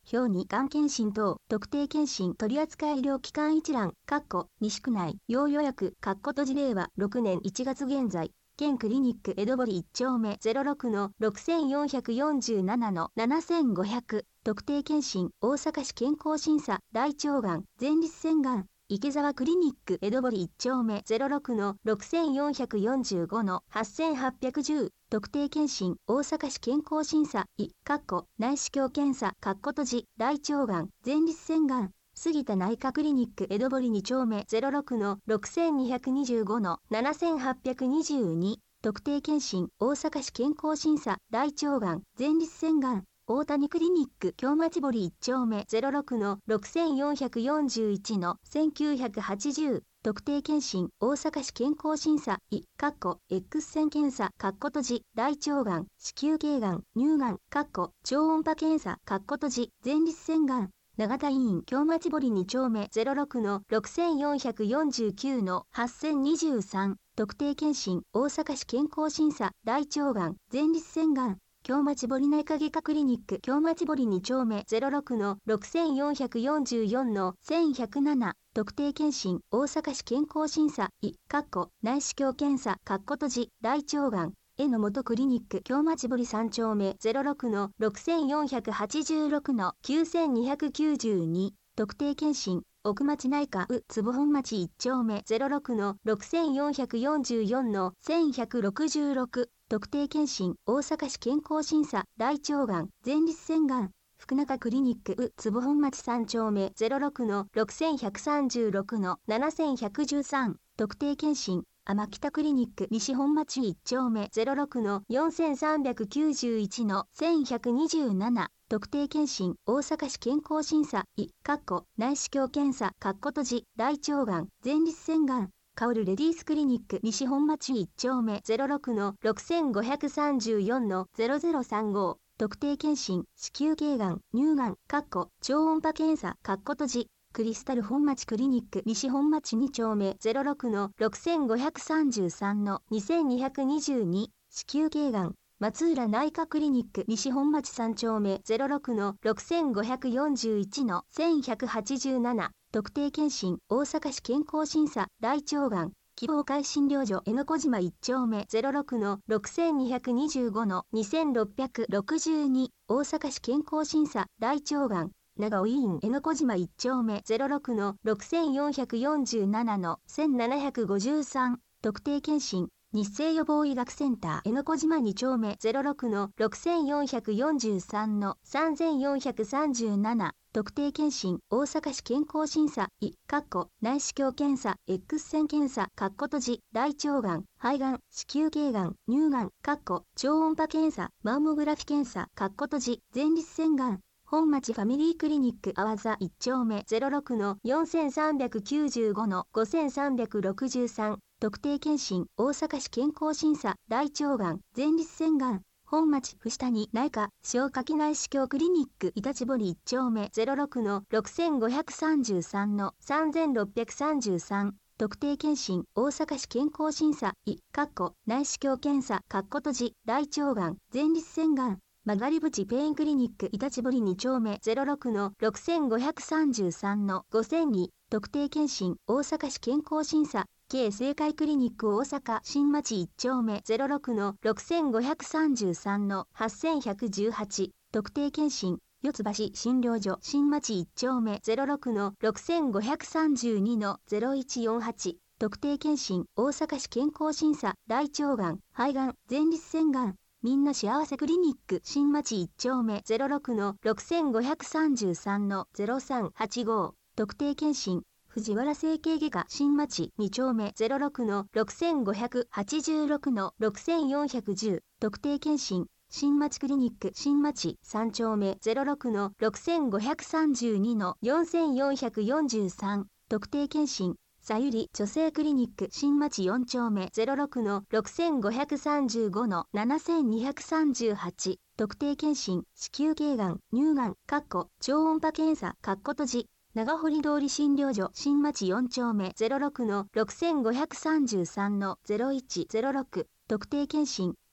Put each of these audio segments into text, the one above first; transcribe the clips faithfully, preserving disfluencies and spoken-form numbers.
表にがん検診等、特定検診取扱医療機関一覧、括弧西区内、要予約、括弧閉じ令和ろくねんいちがつ現在、県クリニック江戸堀いっ丁目 ゼロろくのろくよんよんななのななごぜろぜろ、特定検診、大阪市健康審査、大腸がん、前立腺がん、池澤クリニック江戸堀いっ丁目 ゼロろくのろくよんよんごのはちはちいち、特定検診、大阪市健康審査、い、括弧内視鏡検査、括弧閉じ、大腸がん、前立腺がん、杉田内科クリニック江戸堀に丁目 ゼロろくのろくににごのななはちにに、特定検診、大阪市健康審査、大腸がん、前立腺がん、大谷クリニック京町堀いっ丁目 ゼロろくのろくよんよんいちのせんきゅうひゃくはちじゅう、特定検診、大阪市健康審査、い、括弧 X 線検査、括弧閉じ、大腸がん、子宮頸がん、乳がん、括弧超音波検査、括弧閉じ、前立腺がん、永田医院京町堀に丁目 ゼロろくのろくよんよんきゅうのはちにさん、特定検診、大阪市健康審査、大腸がん、前立腺がん、京町堀内科外科クリニック京町堀に丁目 ゼロろくのろくよんよんのせんひゃくなな、特定検診、大阪市健康審査、い、括弧内視鏡検査、括弧閉じ、大腸がん、江野元クリニック京町堀さん丁目 ゼロろくのろくよんよんはちろくのきゅうにきゅうに、特定検診、奥町内科う坪本町いっ丁目 ゼロろくのろくよんよんよんのせんひゃくろくじゅうろく、特定検診、大阪市健康審査、大腸がん、前立腺がん、福中クリニックう坪本町さん丁目 ゼロろくのろくいちさんろくのなないいさん、特定検診、天北クリニック西本町いっ丁目 ゼロろくのよんさんきゅういちのせんひゃくにじゅうなな、特定検診、大阪市健康審査、い、括弧内視鏡検査、括弧閉じ、大腸がん、前立腺がん、カオルレディースクリニック西本町いっ丁目 ゼロろくのろくごさんよんのぜろぜろさんご、特定検診、子宮頸がん、乳がん、括弧超音波検査、括弧閉じ、クリスタル本町クリニック西本町に丁目 ゼロろくのろくごさんさんのにせんにひゃくにじゅうに、子宮頸がん、松浦内科クリニック西本町さん丁目 ゼロろくのろくごよんいちのせんひゃくはちじゅうなな、特定検診、大阪市健康審査、大腸がん、希望会診療所江ノ小島いっ丁目 ゼロろくのろくににごのにせんろっぴゃくろくじゅうに、大阪市健康審査、大腸がん、長尾医院江ノ小島いっ丁目 ゼロろくのろくよんよんななのせんななひゃくごじゅうさん、特定検診、日生予防医学センター江ノ小島に丁目 ゼロろくのろくよんよんさんのさんよんさんなな、特定検診、大阪市健康審査、い、括弧内視鏡検査、X 線検査、括弧閉じ、大腸がん、肺がん、子宮頸がん、乳がん、括弧超音波検査、マンモグラフィ検査、括弧閉じ、前立腺がん、本町ファミリークリニック阿波座いっ丁目 ゼロろくのよんさんきゅうごのごさんさんろくさん、特定検診、大阪市健康審査、大腸がん、前立腺がん、本町伏谷内科消化器内視鏡クリニック板地堀いっ丁目 ゼロろくのろくごさんさんのさんろっぴゃくさんさん、特定検診、大阪市健康審査、い、括弧内視鏡検査、括弧閉じ、大腸がん、前立腺がん、曲がり淵ペインクリニック板地堀に丁目 ゼロろくのろくごさんさんのごせんに、特定検診、大阪市健康審査、K 正解クリニック大阪新町いっ丁目 ゼロろくのろくごさんさんのはちいちいち、特定検診、四ツ橋診療所新町いっ丁目 ゼロろくのろくごさんにのぜろいちよんはち、特定検診、大阪市健康審査、大腸がん、肺がん、前立腺がん、みんな幸せクリニック新町いっ丁目 ゼロろくのろくごさんさんのぜろさんはちご、特定検診、藤原整形外科新町に丁目 ゼロろくのろくごはちろくのろくよんいち、特定検診、新町クリニック新町さん丁目 ゼロろくのろくごさんにのよんよんよんさん、特定検診、さゆり女性クリニック新町よん丁目 ゼロろくのろくごさんごのななにさんはち、特定検診、子宮頸がん、乳がん、括弧超音波検査、括弧閉じ、長堀通り診療所新町よん丁目 ゼロろくのろくごさんさんのぜろいちぜろろく、特定検診、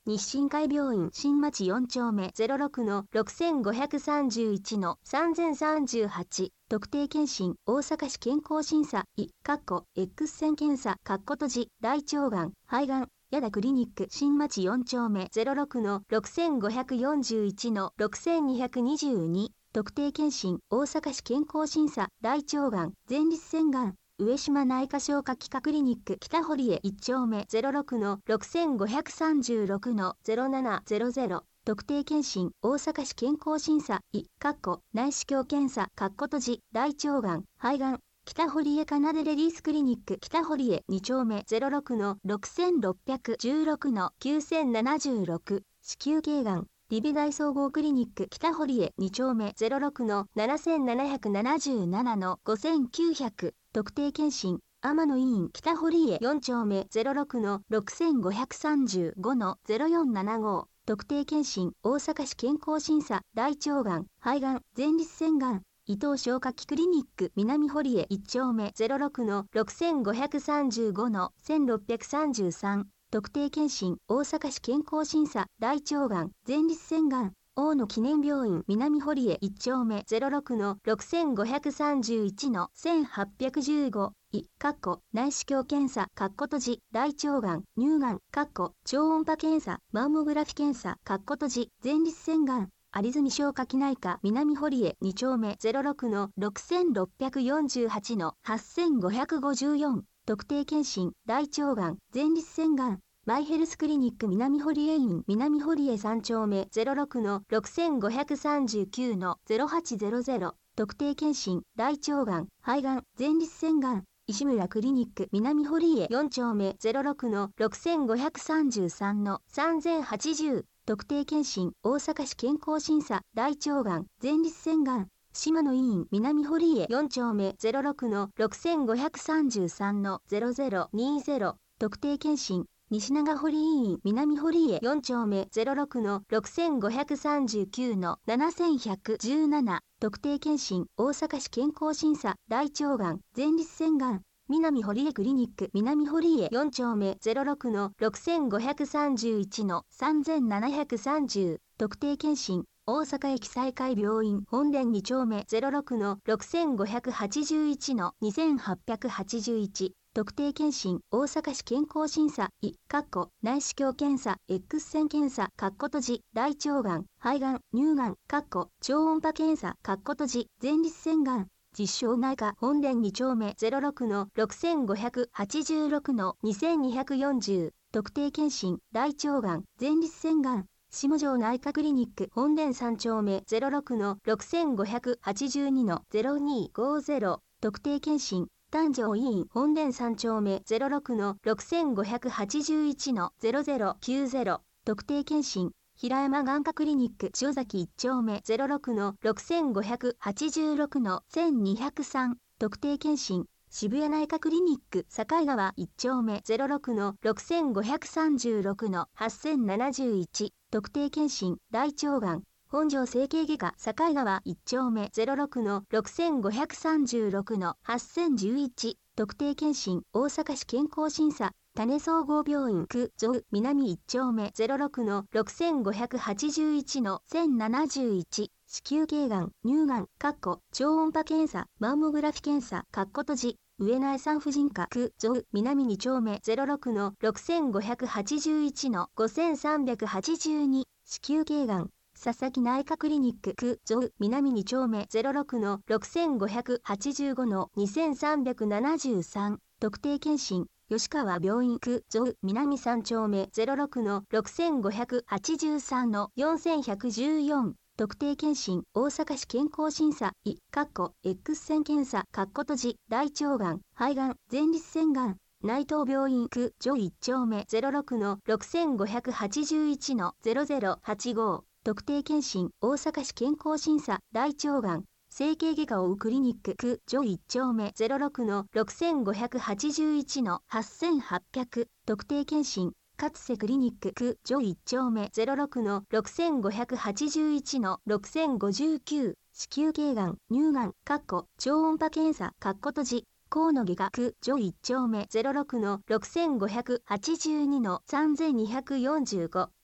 日清海病院新町よん丁目 ゼロろくのろくごさんいちのさんぜんさんじゅうはち、特定健診、大阪市健康審査、い、かっこ、X 線検査、かっこ閉じ、大腸がん、肺がん、やだクリニック新町よん丁目 ゼロろくのろくごよんいちのろくににに、特定健診、大阪市健康審査、大腸がん、前立腺がん、上島内科消化器科クリニック北堀江いち丁目 ゼロろくのろくごさんろくのゼロななゼロゼロ、特定健診、大阪市健康審査、い、かっこ、内視鏡検査、かっこ閉じ、大腸がん、肺がん、北堀江かなでレディースクリニック北堀江に丁目 ゼロろくのろくろっいちろくのきゅうせんななじゅうろく、子宮頸がん、リベ大総合クリニック北堀江に丁目 ゼロろくのなななななななのごせんきゅうひゃく、特定健診、天野医院北堀江よん丁目 ゼロろくのろくごさんごのゼロよんななご、特定健診、大阪市健康審査、大腸がん、肺がん、前立腺がん、伊藤消化器クリニック南堀江いち丁目 ゼロろくのろくごさんごのせんろっぴゃくさんじゅうさん、特定健診、大阪市健康審査、大腸がん、前立腺がん、大野記念病院南堀江いち丁目 ゼロろくのろくごさんいちのせんはっぴゃくじゅうご、い、かっこ、内視鏡検査、かっこ閉じ、大腸がん、乳がん、かっこ、超音波検査、マンモグラフィ検査、かっこ閉じ、前立腺がん、有住消化器内科南堀江に丁目 ゼロろくのろくろっぴよんはちのはっせんごひゃくごじゅうよん、特定健診、大腸がん、前立腺がん、マイヘルスクリニック南堀江院南堀江さん丁目 ゼロろくのろくごさんきゅうのゼロはちゼロゼロ、特定健診、大腸がん、肺がん、前立腺がん、石村クリニック南堀江よん丁目 ゼロろくのろくごさんさんのさんぜんはちじゅう、特定健診、大阪市健康審査、大腸がん、前立腺がん、島野医院南堀江よん丁目 ゼロろくのろくごさんさんのゼロゼロにゼロ、特定健診、西長堀医院南堀江よん丁目 ゼロろくのろくごさんきゅうのななせんひゃくじゅうなな、特定健診、大阪市健康審査、大腸がん、前立腺がん、南堀江クリニック南堀江よん丁目 ゼロろくのろくごさんいちのさんぜんななひゃくさんじゅう、特定健診、大阪駅西海病院本殿に丁目 ゼロろくのろくごはちいちのにせんはっぴゃくはちじゅういち、特定健診、大阪市健康審査、い、かっこ、内視鏡検査、X 線検査、かっこ閉じ、大腸がん、肺がん、乳がん、かっこ、超音波検査、かっこ閉じ、前立腺がん、実証内科本殿に丁目 ゼロろくのろくごはちろくのにせんにひゃくよんじゅう、特定健診、大腸がん、前立腺がん、下城内科クリニック本殿さん丁目 ゼロろくのろくごはちにのゼロにごゼロ、特定健診、丹上医院本殿さん丁目 ゼロろくのろくごはちいちのゼロゼロきゅうゼロ、特定健診、平山眼科クリニック塩崎いち丁目 ゼロろくのろくごはちろくのせんにひゃくさん、特定健診、渋谷内科クリニック境川いち丁目 ゼロろくのろくごさんろくのはっせんななじゅういち、特定健診、大腸がん、本庄整形外科境川いち丁目 ゼロろくのろくごさんろくのはっせんじゅういち、特定健診、大阪市健康審査、種総合病院区上南いち丁目 ゼロろくのろくごはちいちのせんななじゅういち、子宮頸がん、乳がん、かっこ、超音波検査、マンモグラフィ検査、かっこ閉じ、上内産婦人科区上南に丁目 ゼロろくのろくごはちいちのごせんさんびゃくはちじゅうに、子宮頸がん、佐々木内科クリニック区上南に丁目 ゼロろくのろくごはちごのにせんさんびゃくななじゅうさん、特定健診、吉川病院区上南さん丁目 ゼロろくのろくごはちさんのよんせんひゃくじゅうよん、特定健診、大阪市健康審査、い、かっこ、X 線検査、かっこ閉じ、大腸がん、肺がん、前立腺がん、内藤病院区上いち丁目 ゼロろくのろくごはちいちのゼロゼロはちご、特定健診、大阪市健康審査、大腸がん、整形外科を追うクリニック区上いち丁目 ゼロろくのろくごはちいちのはっせんはっぴゃく、特定健診、勝瀬クリニック区上いち丁目 ゼロろくのろくごはちいちのろくごきゅう、子宮頸がん、乳がん、かっこ、超音波検査、かっこ閉じ、河野外科区上いち丁目 ゼロろくのろくごはちにのさんぜんにひゃくよんじゅうご、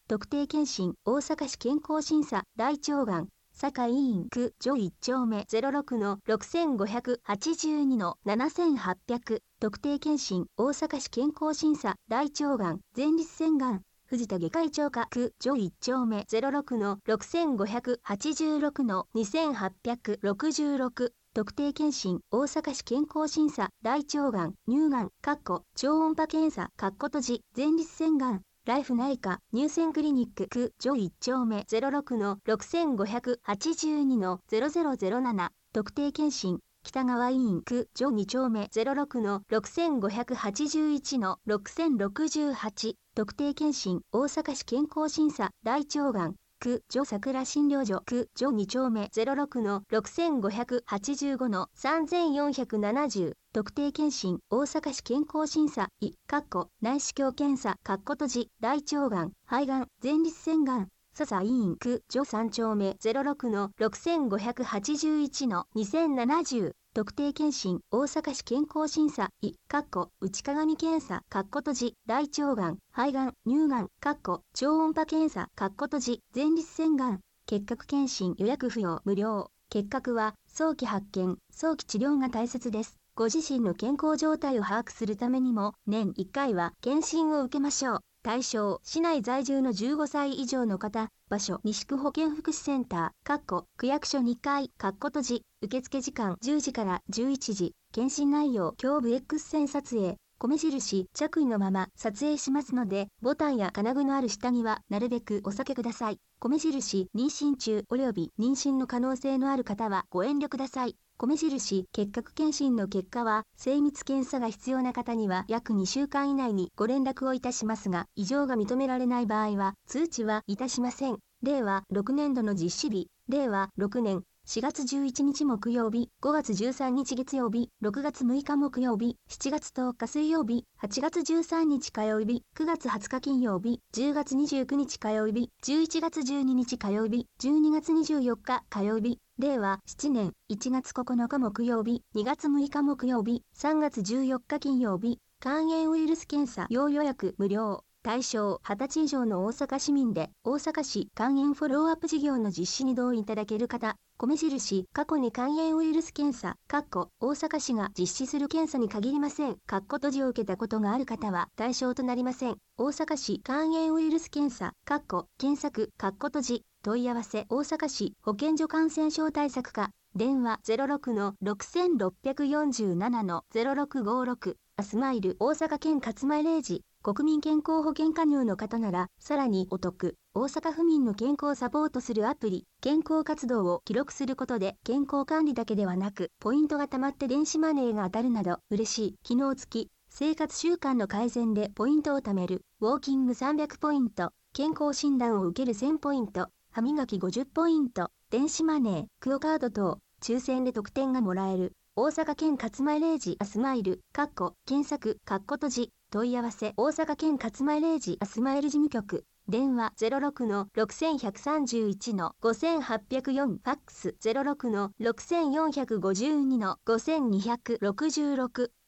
特定健診大阪市健康審査大腸がん堺医院区上いっ丁目 ゼロろくのろくごはちにのななはっぴゃく特定健診大阪市健康審査大腸がん前立腺がん藤田外科医長科区上いっ丁目 ゼロろくのろくごはちろくのにせんはっぴゃくろくじゅうろく特定健診大阪市健康審査大腸がん乳がん超音波検査閉じ前立腺がんライフ内科乳腺クリニック区上いっ丁目 ゼロろくのろくごはちにのゼロゼロゼロなな特定健診北川医院区上に丁目 ゼロろくのろくごはちいちのろくろくはち特定健診大阪市健康審査大腸がん区上桜診療所区上に丁目 ゼロろくのろくごはちごのさんよんななぜろ特定健診大阪市健康審査医内視鏡検査閉じ大腸がん肺がん前立腺がん笹医院区上さん丁目 ゼロろくのろくごはちいちのにせんななじゅう特定健診大阪市健康審査医内鏡検査閉じ大腸がん肺がん乳がん超音波検査閉じ前立腺がん結核検診予約不要無料結核は早期発見早期治療が大切です。ご自身の健康状態を把握するためにも年いっかいは検診を受けましょう。対象市内在住のじゅうごさい以上の方場所西区保健福祉センター区役所にかい閉じ受付時間じゅうじからじゅういちじ検診内容胸部 X 線撮影米印着衣のまま撮影しますのでボタンや金具のある下着はなるべくお避けください。米印妊娠中及び妊娠の可能性のある方はご遠慮ください。米印結核検診の結果は精密検査が必要な方には約にしゅうかん以内にご連絡をいたしますが異常が認められない場合は通知はいたしません。れいわろくねんどの実施日れいわろくねんしがつじゅういちにち木曜日ごがつじゅうさんにち月曜日ろくがつむいか木曜日しちがつとおか水曜日はちがつじゅうさんにち火曜日くがつはつか金曜日じゅうがつにじゅうくにち火曜日じゅういちがつじゅうににち火曜日じゅうにがつにじゅうよっか火曜日れいわななねんいちがつここのか木曜日にがつむいか木曜日さんがつじゅうよっか金曜日肝炎ウイルス検査要予約無料対象はたち以上の大阪市民で大阪市肝炎フォローアップ事業の実施に同意いただける方米印過去に肝炎ウイルス検査大阪市が実施する検査に限りません閉じを受けたことがある方は対象となりません。大阪市肝炎ウイルス検査検索閉じ問い合わせ大阪市保健所感染症対策課電話 ゼロろくのろくろくよななのゼロろくごろくアスマイル大阪県勝前0時国民健康保険加入の方ならさらにお得。大阪府民の健康をサポートするアプリ健康活動を記録することで健康管理だけではなくポイントが貯まって電子マネーが当たるなど嬉しい機能付き生活習慣の改善でポイントを貯めるウォーキングさんびゃくポイント健康診断を受けるせんポイント歯磨きごじゅっポイント電子マネークオカード等抽選で特典がもらえる大阪県勝前0時アスマイル検索閉じ問い合わせ大阪県勝前0時アスマイル事務局電話 ゼロろくのろくいちさんいちのごはっぴゃくよんファックス ゼロろくのろくよんごにのごにひゃくろくじゅうろく